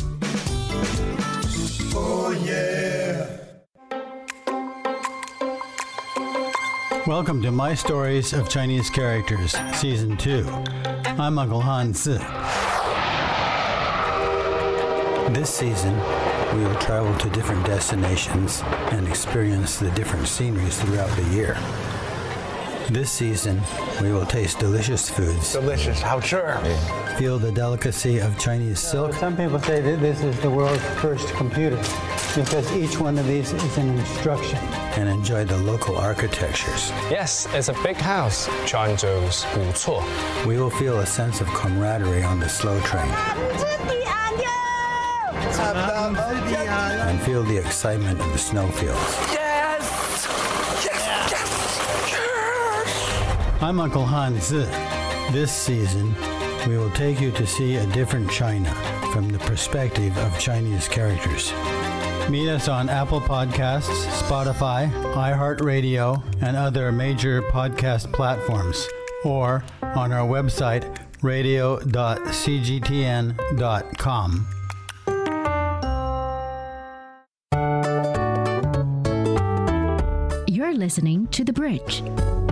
Oh, yeah. Welcome to My Stories of Chinese Characters, Season 2. I'm Uncle Han Zi. This season, we will travel to different destinations and experience the different sceneries throughout the year. This season, we will taste delicious foods. Delicious, how sure. Feel the delicacy of Chinese silk. Some people say that this is the world's first computer because each one of these is an instruction. And enjoy the local architectures. Yes, it's a big house. Changzhou's 不错. We will feel a sense of camaraderie on the slow train. And feel the excitement of the snowfields. Yes! I'm Uncle Han Zi. This season, we will take you to see a different China from the perspective of Chinese characters. Meet us on Apple Podcasts, Spotify, iHeartRadio, and other major podcast platforms, or on our website, radio.cgtn.com. You're listening to The Bridge.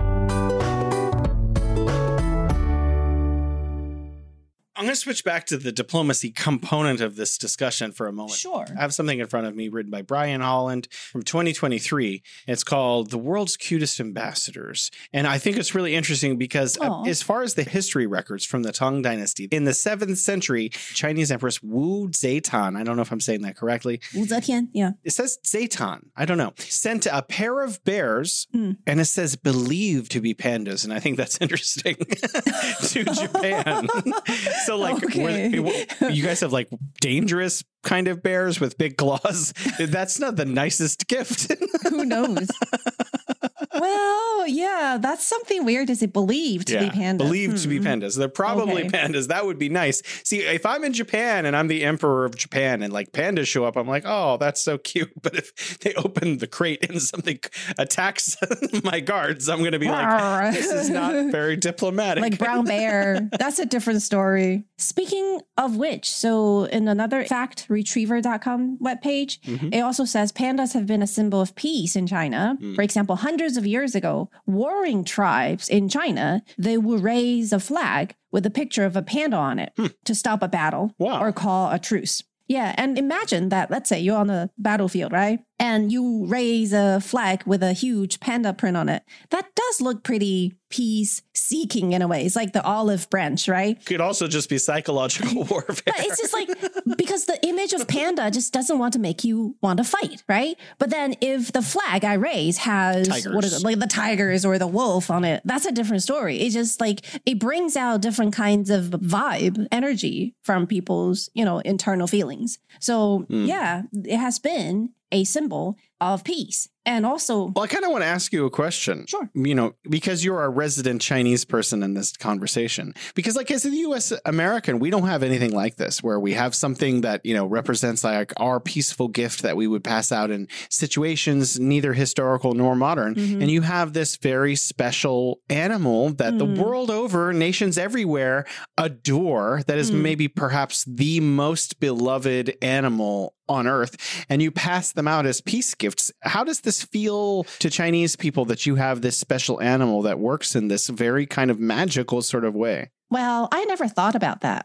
I'm going to switch back to the diplomacy component of this discussion for a moment. Sure. I have something in front of me written by Brian Holland from 2023. It's called The World's Cutest Ambassadors. And I think it's really interesting because as far as the history records from the Tang Dynasty, in the 7th century, Chinese Empress Wu Zetian, I don't know if I'm saying that correctly. Wu Zetian, yeah. It says Zetian, I don't know, sent a pair of bears and it says believed to be pandas. And I think that's interesting to Japan. So like, you guys have like dangerous kind of bears with big claws. That's not the nicest gift. Who knows? Well, yeah, that's something weird. Is it believed to be pandas? Believed to be pandas. They're probably pandas. That would be nice. See, if I'm in Japan and I'm the emperor of Japan and like pandas show up, I'm like, oh, that's so cute. But if they open the crate and something attacks my guards, I'm going to be like, this is not very diplomatic. Like brown bear. That's a different story. Speaking of which, so in another factretriever.com webpage, it also says pandas have been a symbol of peace in China. For example, hundreds of years ago, warring tribes in China, they would raise a flag with a picture of a panda on it to stop a battle or call a truce. Yeah, and imagine that, let's say you're on a battlefield, right? And you raise a flag with a huge panda print on it. That does look pretty peace-seeking in a way. It's like the olive branch, right? Could also just be psychological warfare. But it's just like, because the image of panda just doesn't want to make you want to fight, right? But then if the flag I raise has, tigers. What is it, like the tigers or the wolf on it, that's a different story. It's just like, it brings out different kinds of vibe, energy from people's, internal feelings. So yeah, it has been a symbol of peace. And also, well, I kind of want to ask you a question. Sure. You know, because you're a resident Chinese person in this conversation. Because like as a U.S. American, we don't have anything like this where we have something that, you know, represents like our peaceful gift that we would pass out in situations neither historical nor modern. Mm-hmm. And you have this very special animal that the world over, nations everywhere adore, that is maybe perhaps the most beloved animal on earth, and you pass them out as peace gifts. How does this feel to Chinese people that you have this special animal that works in this very kind of magical sort of way? Well, I never thought about that.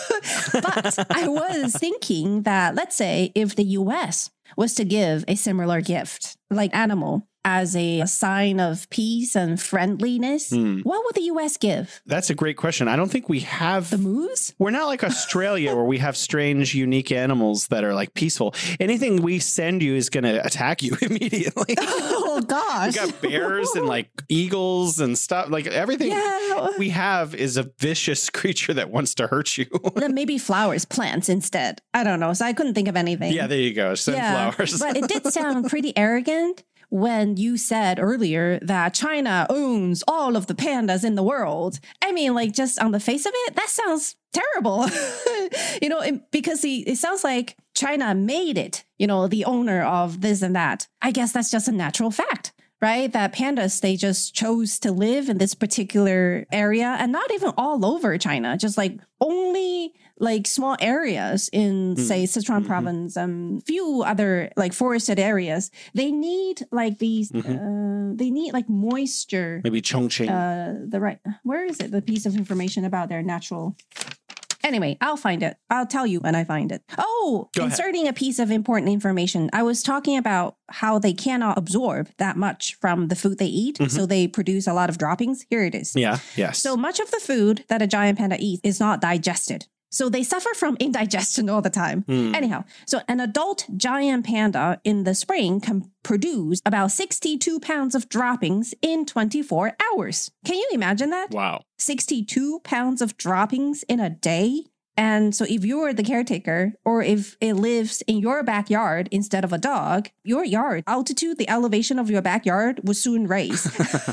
But I was thinking that, let's say, if the US was to give a similar gift, like animal, as a sign of peace and friendliness, what would the U.S. give? That's a great question. I don't think we have... The moose? We're not like Australia where we have strange, unique animals that are like peaceful. Anything we send you is going to attack you immediately. Oh, gosh. We got bears and like eagles and stuff. Like everything we have is a vicious creature that wants to hurt you. Then maybe flowers, plants instead. I don't know. So I couldn't think of anything. Yeah, there you go. Send flowers. But it did sound pretty arrogant when you said earlier that China owns all of the pandas in the world. I mean, like just on the face of it, that sounds terrible. You know, because it sounds like China made it, you know, the owner of this and that. I guess that's just a natural fact, right? That pandas, they just chose to live in this particular area and not even all over China, just like only like small areas in, say, Sichuan province and few other like forested areas. They need like these, they need like moisture. Maybe Chongqing. Where is it? The piece of information about their natural... Anyway, I'll find it. I'll tell you when I find it. Oh, inserting a piece of important information. I was talking about how they cannot absorb that much from the food they eat. So they produce a lot of droppings. Here it is. Yeah. Yes. So much of the food that a giant panda eats is not digested. So they suffer from indigestion all the time. Anyhow, so an adult giant panda in the spring can produce about 62 pounds of droppings in 24 hours. Can you imagine that? Wow. 62 pounds of droppings in a day? And so if you're the caretaker, or if it lives in your backyard instead of a dog, your yard altitude, the elevation of your backyard will soon raise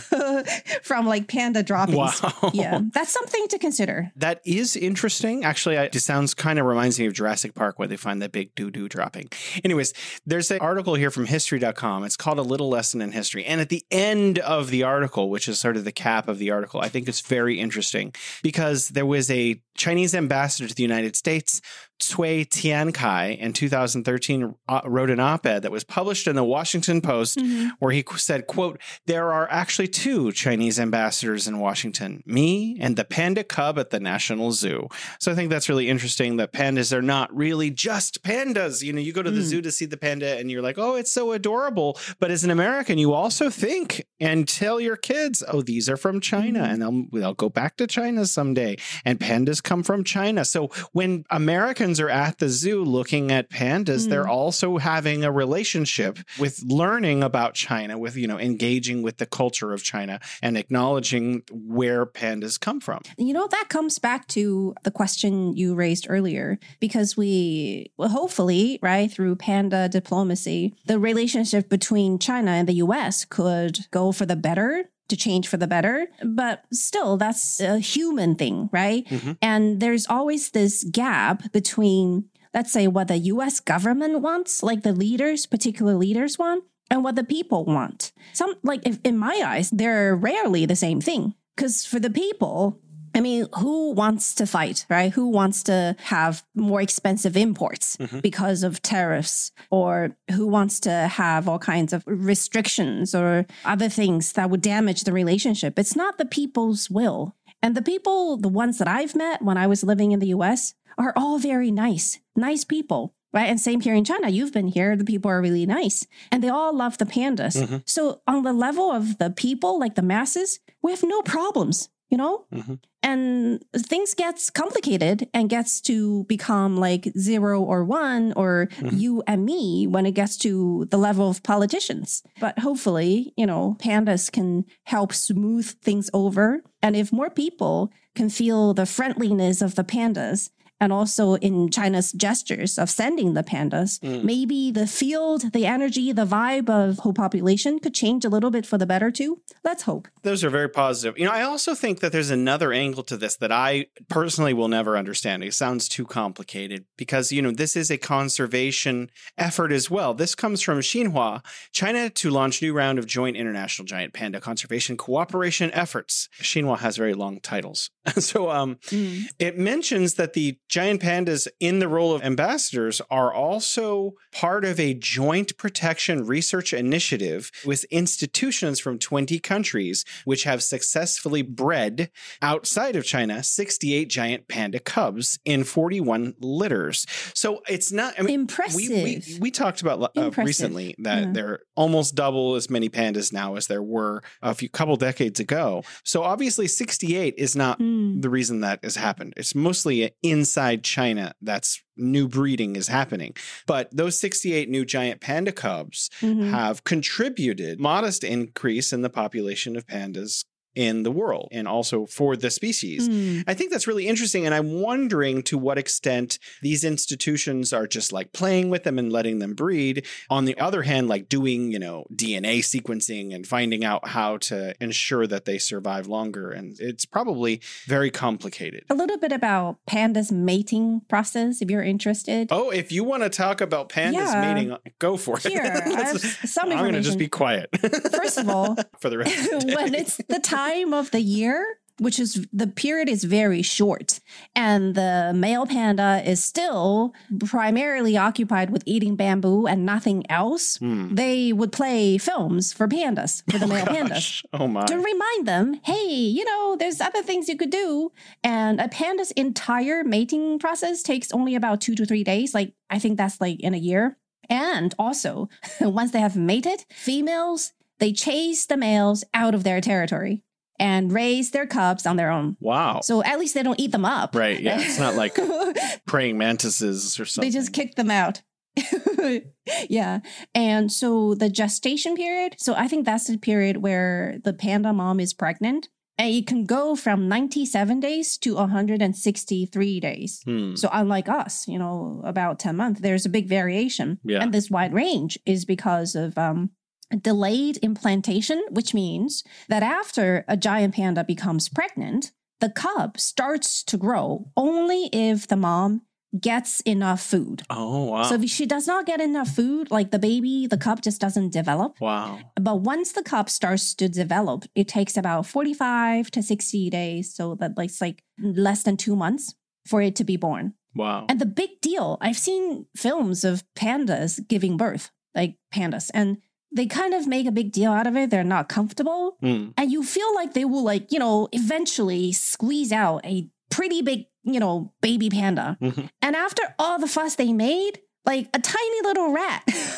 from like panda droppings. Wow. Yeah, that's something to consider. That is interesting. Actually, it sounds kind of reminds me of Jurassic Park where they find that big doo-doo dropping. Anyways, there's an article here from history.com. It's called A Little Lesson in History. And at the end of the article, which is sort of the cap of the article, I think it's very interesting because there was a Chinese ambassador to the United States, Cui Tiankai, in 2013 wrote an op-ed that was published in the Washington Post where he said, quote, "There are actually two Chinese ambassadors in Washington, me and the panda cub at the National Zoo." So I think that's really interesting that pandas are not really just pandas. You know, you go to the zoo to see the panda and you're like, oh, it's so adorable. But as an American, you also think and tell your kids, oh, these are from China and they'll go back to China someday. And pandas come from China. So when Americans are at the zoo looking at pandas, they're also having a relationship with learning about China, with, you know, engaging with the culture of China and acknowledging where pandas come from. You know, that comes back to the question you raised earlier, because hopefully, right, through panda diplomacy, the relationship between China and the US could go for the better, to change for the better. But still, that's a human thing, right? And there's always this gap between, let's say, what the US government wants, like the leaders, particular leaders want, and what the people want. In my eyes, they're rarely the same thing. Because for the people, I mean, who wants to fight, right? Who wants to have more expensive imports because of tariffs? Or who wants to have all kinds of restrictions or other things that would damage the relationship? It's not the people's will. And the people, the ones that I've met when I was living in the US, are all very nice people. Right. And same here in China. You've been here. The people are really nice and they all love the pandas. So on the level of the people, like the masses, we have no problems, you know, and things gets complicated and gets to become like 0 or 1 or you and me when it gets to the level of politicians. But hopefully, you know, pandas can help smooth things over. And if more people can feel the friendliness of the pandas and also in China's gestures of sending the pandas, maybe the field, the energy, the vibe of whole population could change a little bit for the better too. Let's hope. Those are very positive. You know, I also think that there's another angle to this that I personally will never understand. It sounds too complicated because, you know, this is a conservation effort as well. This comes from Xinhua, China to launch new round of joint international giant panda conservation cooperation efforts. Xinhua has very long titles. So it mentions that the giant pandas in the role of ambassadors are also part of a joint protection research initiative with institutions from 20 countries, which have successfully bred outside of China 68 giant panda cubs in 41 litters. So it's not, I mean, impressive. We talked about recently that there are almost double as many pandas now as there were a couple decades ago. So obviously 68 is not the reason that has happened. It's mostly inside China that's new breeding is happening. But those 68 new giant panda cubs have contributed modest increase in the population of pandas in the world and also for the species. I think that's really interesting. And I'm wondering to what extent these institutions are just like playing with them and letting them breed. On the other hand, like doing, you know, DNA sequencing and finding out how to ensure that they survive longer. And it's probably very complicated. A little bit about pandas mating process, if you're interested. Oh, if you want to talk about pandas mating, go for it. Here, I have some information. I'm going to just be quiet. First of all, for the rest of the day. When it's the time of the year, which is the period is very short, and the male panda is still primarily occupied with eating bamboo and nothing else, they would play films for pandas, for the male pandas. Oh my. To remind them, hey, you know, there's other things you could do. And a panda's entire mating process takes only about 2 to 3 days. Like, I think that's like in a year. And also, once they have mated, females, they chase the males out of their territory and raise their cubs on their own. Wow. So at least they don't eat them up. Right. Yeah. It's not like praying mantises or something. They just kick them out. Yeah. And so the gestation period, so I think that's the period where the panda mom is pregnant. And it can go from 97 days to 163 days. So unlike us, you know, about 10 months, there's a big variation. Yeah. And this wide range is because of delayed implantation, which means that after a giant panda becomes pregnant, the cub starts to grow only if the mom gets enough food. Oh, wow. So if she does not get enough food, like the cub just doesn't develop. Wow. But once the cub starts to develop, it takes about 45 to 60 days. So that it's like less than 2 months for it to be born. Wow. And the big deal, I've seen films of pandas giving birth, like pandas, and they kind of make a big deal out of it. They're not comfortable. And you feel like they will, like, you know, eventually squeeze out a pretty big, you know, baby panda. And after all the fuss they made, like a tiny little rat,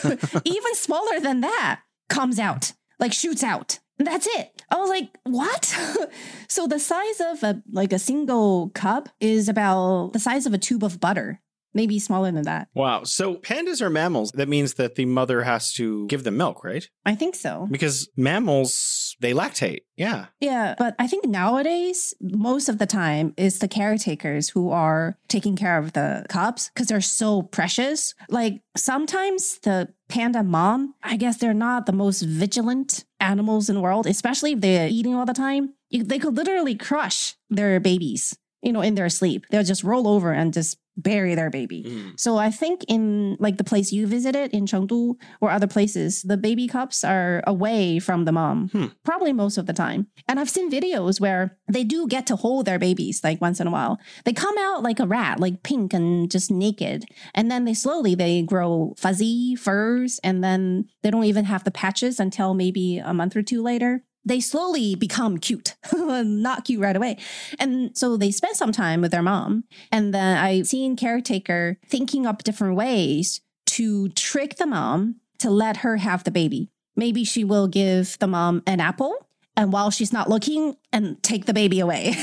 even smaller than that, comes out, like shoots out. And that's it. I was like, what? So the size of a single cub is about the size of a tube of butter. Maybe smaller than that. Wow. So pandas are mammals. That means that the mother has to give them milk, right? I think so. Because mammals, they lactate. Yeah. Yeah. But I think nowadays, most of the time, it's the caretakers who are taking care of the cubs because they're so precious. Like sometimes the panda mom, I guess they're not the most vigilant animals in the world, especially if they're eating all the time. They could literally crush their babies, you know, in their sleep. They'll just roll over and just bury their baby. So I think in like the place you visited in Chengdu or other places, the baby cubs are away from the mom, probably most of the time. And I've seen videos where they do get to hold their babies like once in a while. They come out like a rat, like pink and just naked. And then they grow fuzzy furs, and then they don't even have the patches until maybe a month or two later. They slowly become cute, not cute right away. And so they spend some time with their mom. And then I've seen caretaker thinking up different ways to trick the mom to let her have the baby. Maybe she will give the mom an apple, and while she's not looking, and take the baby away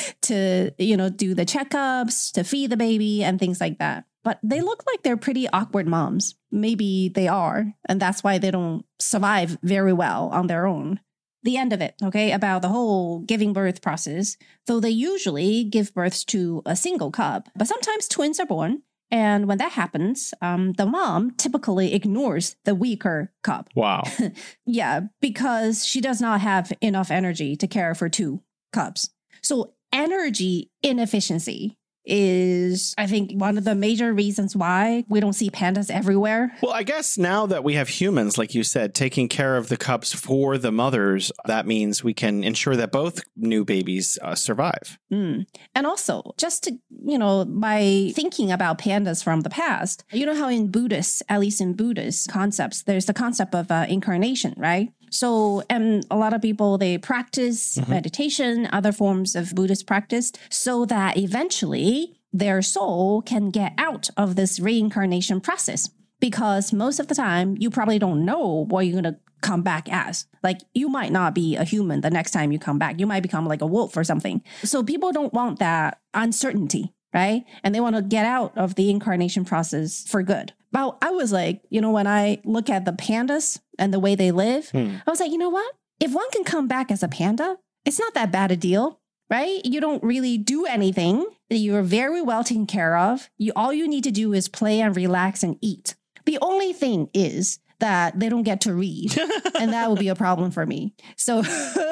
to, you know, do the checkups, to feed the baby and things like that. But they look like they're pretty awkward moms. Maybe they are. And that's why they don't survive very well on their own. the end of it, okay, about the whole giving birth process. So they usually give birth to a single cub, but sometimes twins are born. And when that happens, the mom typically ignores the weaker cub. Wow. Yeah, because she does not have enough energy to care for two cubs. So energy inefficiency is, I think, one of the major reasons why we don't see pandas everywhere. Well, I guess now that we have humans, like you said, taking care of the cubs for the mothers, that means we can ensure that both new babies survive. And also, just to, by thinking about pandas from the past, you know how in Buddhist, at least in Buddhist concepts, there's the concept of incarnation, right? So, and a lot of people, they practice meditation, other forms of Buddhist practice, so that eventually their soul can get out of this reincarnation process. Because most of the time, you probably don't know what you're going to come back as. Like, you might not be a human the next time you come back. You might become like a wolf or something. So people don't want that uncertainty, right? And they want to get out of the incarnation process for good. But I was like, when I look at the pandas and the way they live, I was like, you know what? If one can come back as a panda, it's not that bad a deal, right? You don't really do anything. You're very well taken care of. All you need to do is play and relax and eat. The only thing is that they don't get to read, and that would be a problem for me. So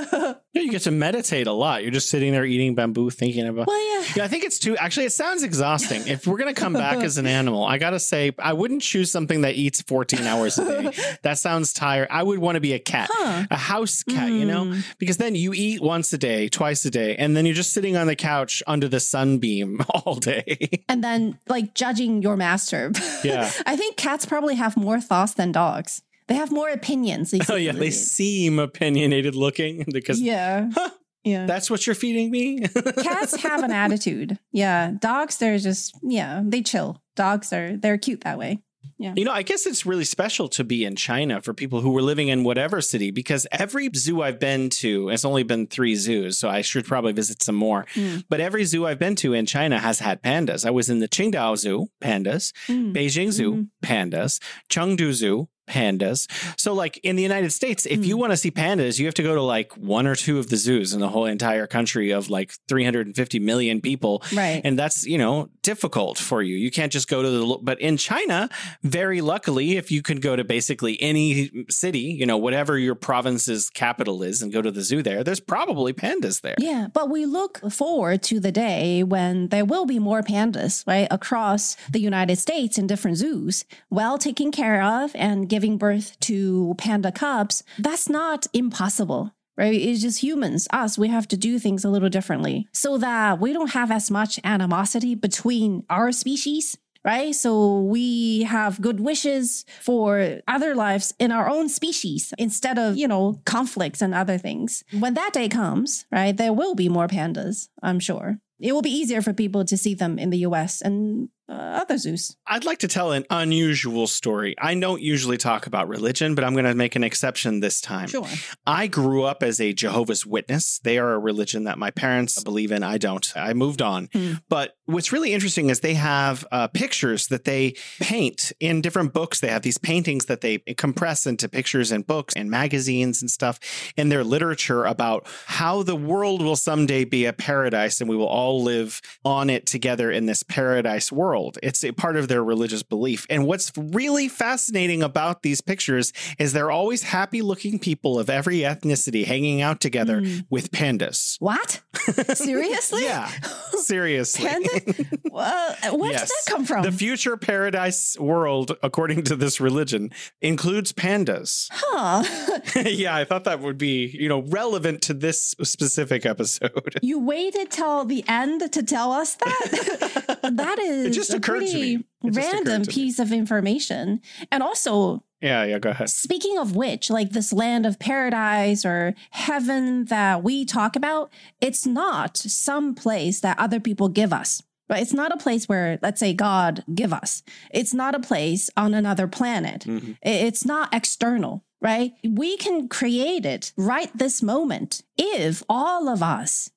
you get to meditate a lot. You're just sitting there eating bamboo, thinking about. Well, yeah, I think it's too. Actually, it sounds exhausting. If we're gonna come back as an animal, I gotta say, I wouldn't choose something that eats 14 hours a day. That sounds tired. I would want to be a cat, a house cat, because then you eat once a day, twice a day, and then you're just sitting on the couch under the sunbeam all day, and then like judging your master. Yeah, I think cats probably have more thoughts than dogs. They have more opinions. Oh, yeah. They seem opinionated looking because, yeah, that's what you're feeding me. Cats have an attitude. Yeah. Dogs, they're just, they chill. Dogs they're cute that way. Yeah. I guess it's really special to be in China for people who were living in whatever city, because every zoo I've been to, it's only been 3 zoos, so I should probably visit some more. But every zoo I've been to in China has had pandas. I was in the Qingdao Zoo, pandas, Beijing Zoo, pandas, Chengdu Zoo, pandas. So like in the United States, if you want to see pandas, you have to go to like 1 or 2 of the zoos in the whole entire country of like 350 million people. Right. And that's, difficult for you. You can't just go to but in China, very luckily, if you can go to basically any city, whatever your province's capital is and go to the zoo there's probably pandas there. Yeah. But we look forward to the day when there will be more pandas, right? Across the United States in different zoos, well taken care of and giving birth to panda cubs. That's not impossible. Right? It's just humans, us, we have to do things a little differently so that we don't have as much animosity between our species, right? So we have good wishes for other lives in our own species instead of, conflicts and other things. When that day comes, right, there will be more pandas, I'm sure. It will be easier for people to see them in the US and other zoos. I'd like to tell an unusual story. I don't usually talk about religion, but I'm going to make an exception this time. Sure. I grew up as a Jehovah's Witness. They are a religion that my parents believe in. I don't. I moved on. But what's really interesting is they have pictures that they paint in different books. They have these paintings that they compress into pictures in books and magazines and stuff in their literature about how the world will someday be a paradise and we will all live on it together in this paradise world. It's a part of their religious belief. And what's really fascinating about these pictures is they're always happy looking people of every ethnicity hanging out together with pandas. What? Seriously? Yeah, seriously. Pandas? Well, where did that come from? The future paradise world, according to this religion, includes pandas. Huh. Yeah, I thought that would be, relevant to this specific episode. You waited till the end to tell us that? That is just occurred to me. Random piece of information. And also, yeah, go ahead. Speaking of which, like this land of paradise or heaven that we talk about, it's not some place that other people give us. Right? It's not a place where, let's say, God give us. It's not a place on another planet. It's not external, right? We can create it right this moment if all of us,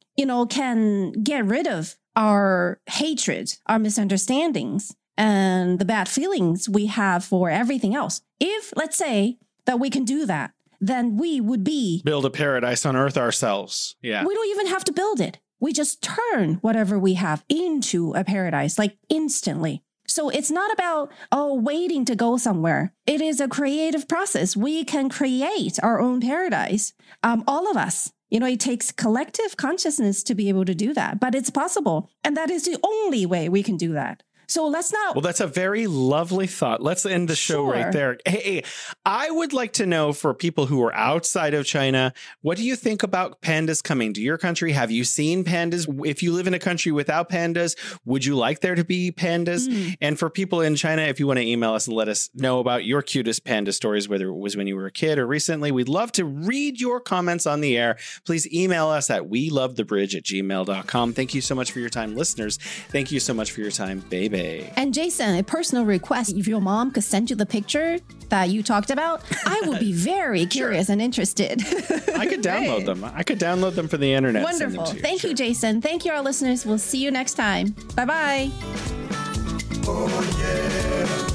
can get rid of our hatred, our misunderstandings, and the bad feelings we have for everything else. If, let's say, that we can do that, then we would build a paradise on Earth ourselves. Yeah. We don't even have to build it. We just turn whatever we have into a paradise, like instantly. So it's not about, waiting to go somewhere. It is a creative process. We can create our own paradise. All of us. It takes collective consciousness to be able to do that, but it's possible. And that is the only way we can do that. So let's not. Well, that's a very lovely thought. Let's end the show right there. Hey, I would like to know, for people who are outside of China, what do you think about pandas coming to your country? Have you seen pandas? If you live in a country without pandas, would you like there to be pandas? And for people in China, if you want to email us and let us know about your cutest panda stories, whether it was when you were a kid or recently, we'd love to read your comments on the air. Please email us at welovethebridge@gmail.com. Thank you so much for your time, listeners. Thank you so much for your time, baby. And Jason, a personal request, if your mom could send you the picture that you talked about, I would be very curious and interested. I could download them. I could download them from the internet. Wonderful. Thank you, Jason. Thank you, our listeners. We'll see you next time. Bye-bye. Oh, yeah.